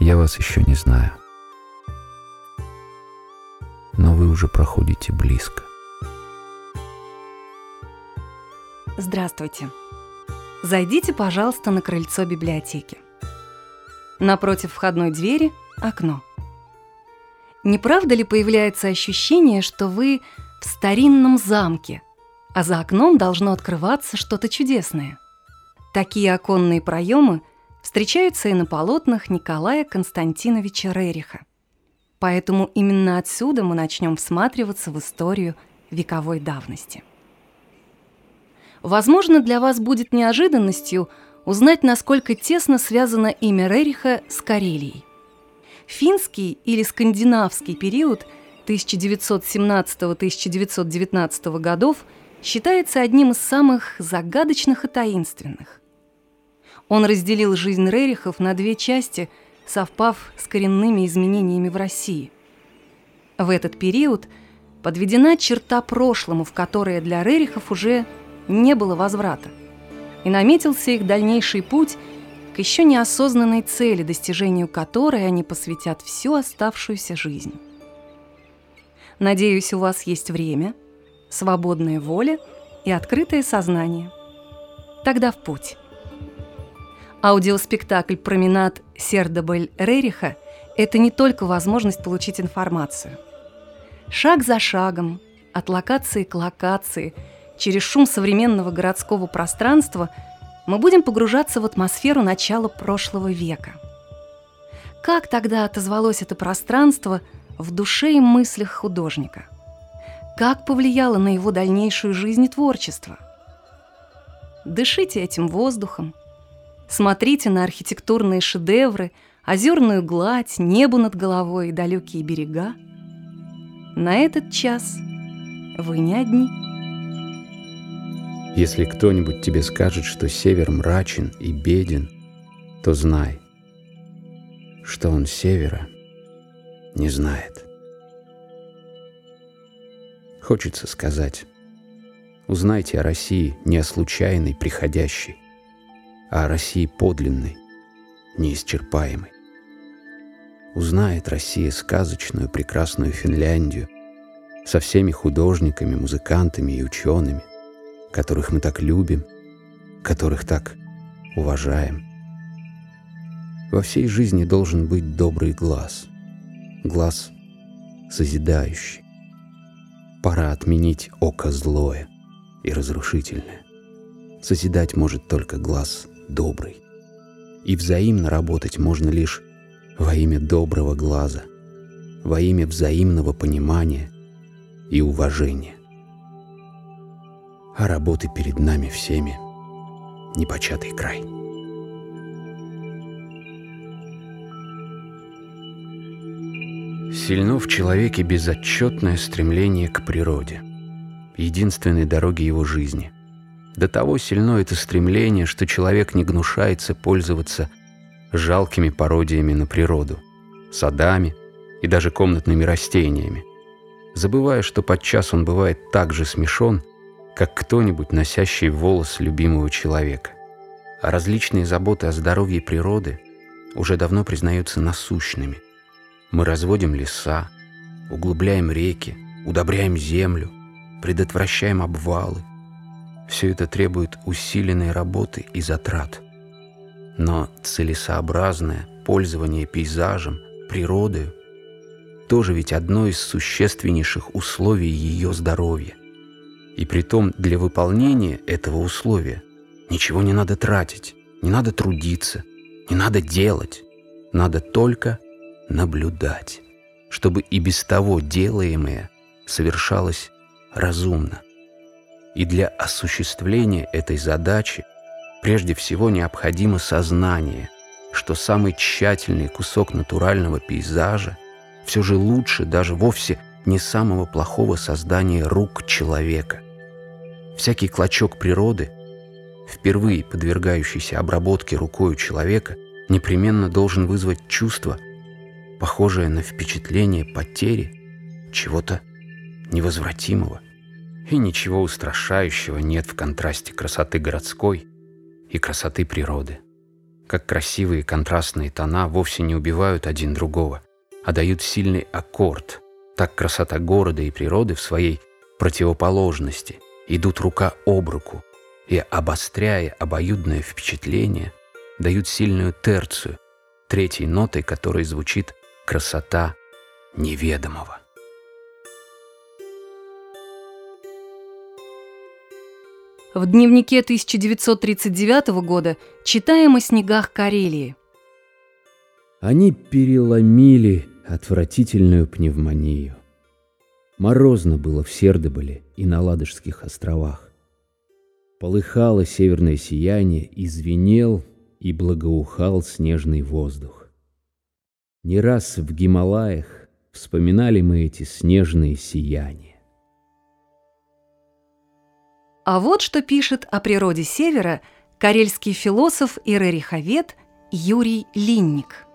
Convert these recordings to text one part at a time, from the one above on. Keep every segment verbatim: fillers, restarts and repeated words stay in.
Я вас еще не знаю, но вы уже проходите близко. Здравствуйте. Зайдите, пожалуйста, на крыльцо библиотеки. Напротив входной двери – окно. Не правда ли появляется ощущение, что вы в старинном замке, а за окном должно открываться что-то чудесное? Такие оконные проемы встречаются и на полотнах Николая Константиновича Рериха. Поэтому именно отсюда мы начнем всматриваться в историю вековой давности. Возможно, для вас будет неожиданностью узнать, насколько тесно связано имя Рериха с Карелией. Финский или скандинавский период тысяча девятьсот семнадцатого — тысяча девятьсот девятнадцатого годов считается одним из самых загадочных и таинственных. Он разделил жизнь Рерихов на две части, совпав с коренными изменениями в России. В этот период подведена черта прошлому, в которое для Рерихов уже не было возврата, и наметился их дальнейший путь к еще неосознанной цели, достижению которой они посвятят всю оставшуюся жизнь. Надеюсь, у вас есть время, свободная воля и открытое сознание. Тогда в путь. Аудиоспектакль «Променад Сердобель Рериха» – это не только возможность получить информацию. Шаг за шагом, от локации к локации, через шум современного городского пространства мы будем погружаться в атмосферу начала прошлого века. Как тогда отозвалось это пространство в душе и мыслях художника? Как повлияло на его дальнейшую жизнь и творчество? Дышите этим воздухом, смотрите на архитектурные шедевры, озерную гладь, небо над головой и далекие берега. На этот час вы не одни. Если кто-нибудь тебе скажет, что север мрачен и беден, то знай, что он севера не знает. Хочется сказать, узнайте о России не о случайной, приходящей, а о России подлинной, неисчерпаемой. Узнает Россия сказочную, прекрасную Финляндию со всеми художниками, музыкантами и учеными, которых мы так любим, которых так уважаем. Во всей жизни должен быть добрый глаз, глаз созидающий. Пора отменить око злое и разрушительное. Созидать может только глаз добрый. И взаимно работать можно лишь во имя доброго глаза, во имя взаимного понимания и уважения. А работы перед нами всеми непочатый край. Сильно в человеке безотчетное стремление к природе, единственной дороге его жизни. До того сильно это стремление, что человек не гнушается пользоваться жалкими пародиями на природу, садами и даже комнатными растениями, забывая, что подчас он бывает так же смешон, как кто-нибудь, носящий волос любимого человека. А различные заботы о здоровье природы уже давно признаются насущными. Мы разводим леса, углубляем реки, удобряем землю, предотвращаем обвалы. Все это требует усиленной работы и затрат. Но целесообразное пользование пейзажем, природой тоже ведь одно из существеннейших условий ее здоровья. И притом для выполнения этого условия ничего не надо тратить, не надо трудиться, не надо делать. Надо только наблюдать, чтобы и без того делаемое совершалось разумно. И для осуществления этой задачи прежде всего необходимо сознание, что самый тщательный кусок натурального пейзажа все же лучше даже вовсе не самого плохого создания рук человека. Всякий клочок природы, впервые подвергающийся обработке рукою человека, непременно должен вызвать чувство, похожее на впечатление потери чего-то невозвратимого. И ничего устрашающего нет в контрасте красоты городской и красоты природы. как красивые контрастные тона вовсе не убивают один другого, а дают сильный аккорд. Так красота города и природы в своей противоположности идут рука об руку и, обостряя обоюдное впечатление, дают сильную терцию, третьей нотой которой звучит красота неведомого. В дневнике тысяча девятьсот тридцать девятого года читаем о снегах Карелии. Они переломили отвратительную пневмонию. Морозно было в Сердоболе и на Ладожских островах. Полыхало северное сияние, и звенел и благоухал снежный воздух. Не раз в Гималаях вспоминали мы эти снежные сияния. А вот что пишет о природе Севера карельский философ и рериховед Юрий Линник.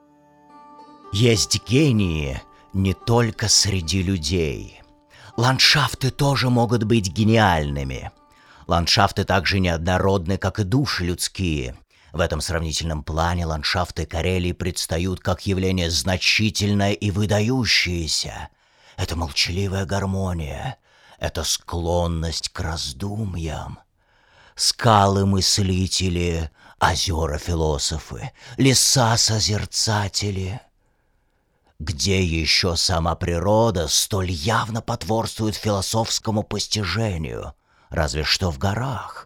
Есть гении не только среди людей. Ландшафты тоже могут быть гениальными. Ландшафты также неоднородны, как и души людские. В этом сравнительном плане ландшафты Карелии предстают как явление значительное и выдающееся. Это молчаливая гармония. Это склонность к раздумьям. Скалы-мыслители, озера-философы, леса-созерцатели. Где еще сама природа столь явно потворствует философскому постижению? Разве что в горах.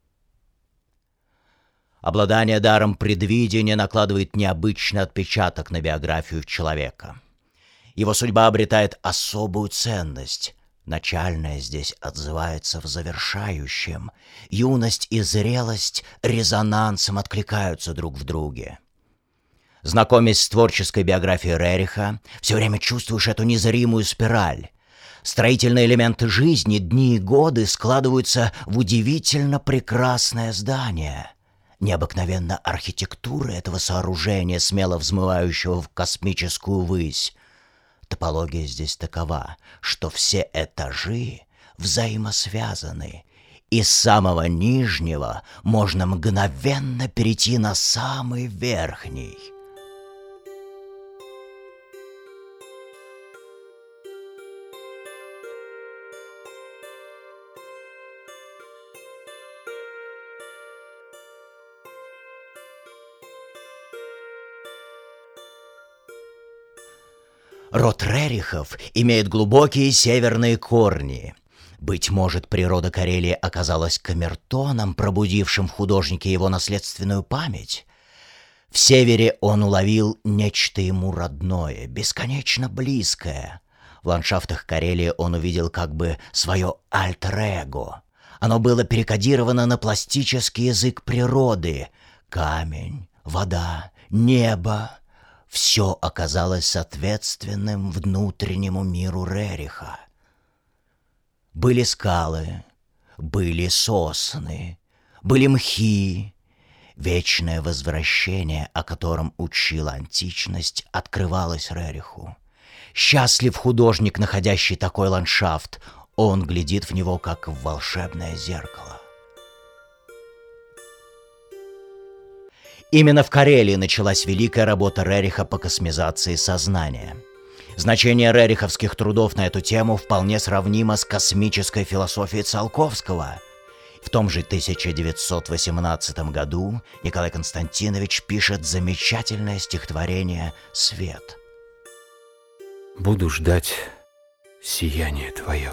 Обладание даром предвидения накладывает необычный отпечаток на биографию человека. Его судьба обретает особую ценность. Начальное здесь отзывается в завершающем. Юность и зрелость резонансом откликаются друг в друге. Знакомясь с творческой биографией Рериха, все время чувствуешь эту незримую спираль. Строительные элементы жизни, дни и годы складываются в удивительно прекрасное здание. Необыкновенна архитектура этого сооружения, смело взмывающего в космическую высь. Топология здесь такова, что все этажи взаимосвязаны, и с самого нижнего можно мгновенно перейти на самый верхний. Род Рерихов имеет глубокие северные корни. Быть может, природа Карелии оказалась камертоном, пробудившим в художнике его наследственную память. В севере он уловил нечто ему родное, бесконечно близкое. В ландшафтах Карелии он увидел как бы свое альтер-эго. Оно было перекодировано на пластический язык природы. Камень, вода, небо. Все оказалось соответственным внутреннему миру Рериха. Были скалы, были сосны, были мхи. Вечное возвращение, о котором учила античность, открывалось Рериху. Счастлив художник, находящий такой ландшафт, он глядит в него, как в волшебное зеркало. Именно в Карелии началась великая работа Рериха по космизации сознания. Значение рериховских трудов на эту тему вполне сравнимо с космической философией Циолковского. В том же тысяча девятьсот восемнадцатом году Николай Константинович пишет замечательное стихотворение «Свет». Буду ждать сияние твое.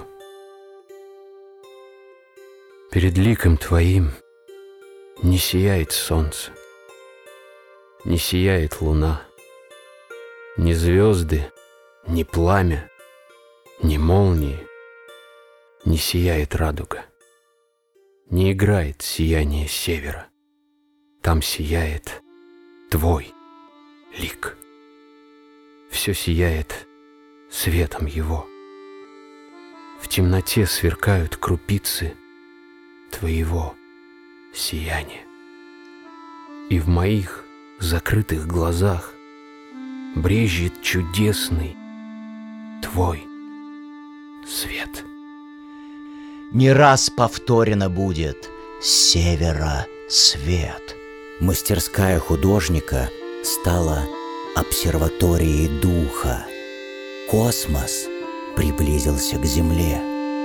Перед ликом твоим не сияет солнце, не сияет луна, ни звезды, ни пламя, ни молнии, не сияет радуга. Не играет сияние севера, там сияет твой лик. Все сияет светом его. В темноте сверкают крупицы твоего сияния. И в моих закрытых глазах брезжит чудесный твой свет. Не раз повторено будет: с севера свет. Мастерская художника стала обсерваторией духа. Космос приблизился к Земле.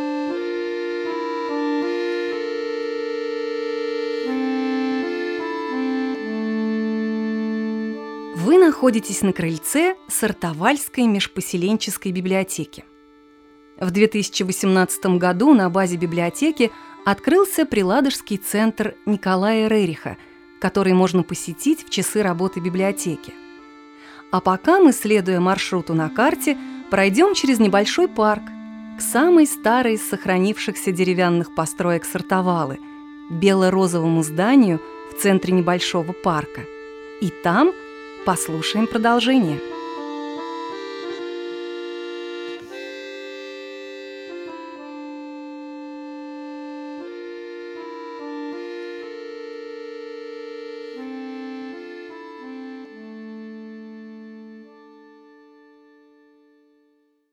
Вы находитесь на крыльце Сартовальской межпоселенческой библиотеки. В две тысячи восемнадцатом году на базе библиотеки открылся приладожский центр Николая Рериха, который можно посетить в часы работы библиотеки. А пока мы, следуя маршруту на карте, пройдем через небольшой парк к самой старой из сохранившихся деревянных построек Сартовалы – бело-розовому зданию в центре небольшого парка. И там послушаем продолжение.